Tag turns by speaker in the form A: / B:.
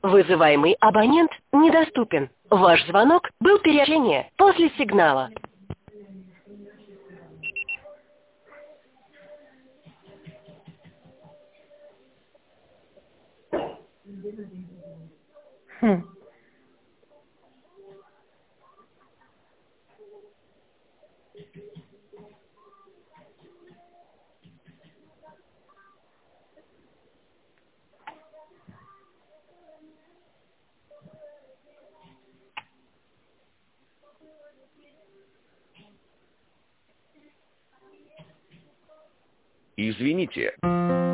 A: Вызываемый абонент недоступен. Ваш звонок был перережение после сигнала.
B: Извините.